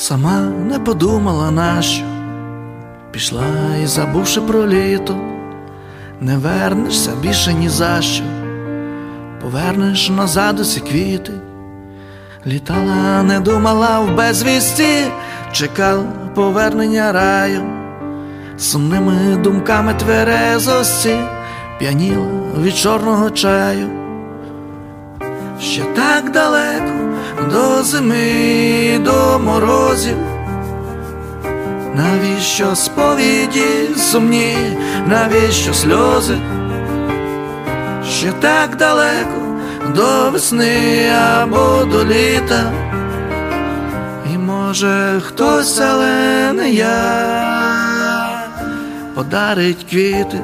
Сама не подумала, нащо пішла і, забувши про літо, не вернешся більше ні за що. Повернеш назад усі квіти. Літала, не думала в безвісті, чекала повернення раю. Сумними думками тверезості п'яніла від чорного чаю. Ще так далеко до зими, до морозів. Навіщо сповіді сумні, навіщо сльози? Ще так далеко до весни або до літа. І може хтось, але не я, подарить квіти.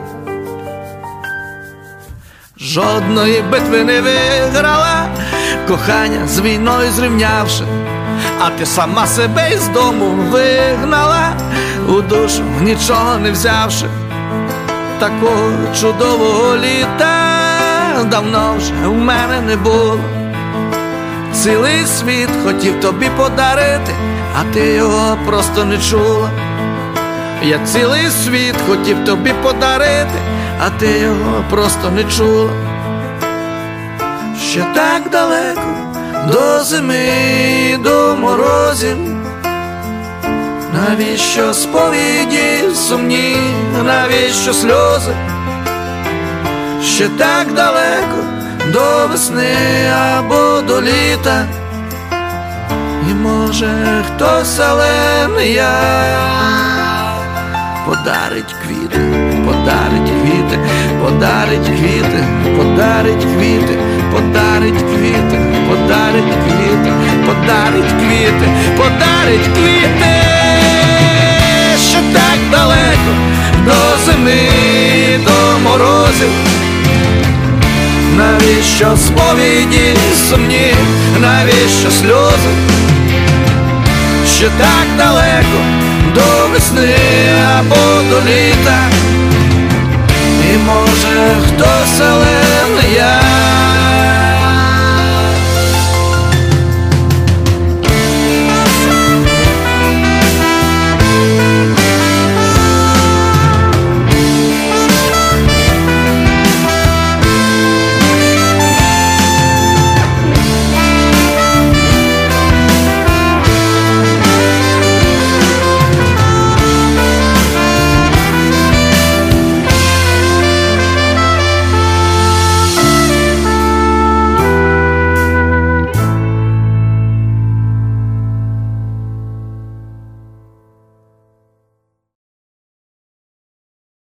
Жодної битви не виграла, кохання з війною зрівнявши, а ти сама себе із дому вигнала, у душу нічого не взявши. Такого чудового літа давно вже в мене не було. Цілий світ хотів тобі подарити, а ти його просто не чула. Я цілий світ хотів тобі подарити, а ти його просто не чула. Ще так далеко до зими, до морозів. Навіщо сповіді сумні, навіщо сльози? Ще так далеко до весни або до літа. І може хтось, але не я, подарить квіти, подарить квіти, подарить квіти, подарить квіти, подарить квіти, подарить квіти, подарить квіти, подарить квіти. Ще так далеко до зими, до морозів. Навіщо сповіді сумні, навіщо сльози? Ще так далеко до весни або до літа. І може хтось, але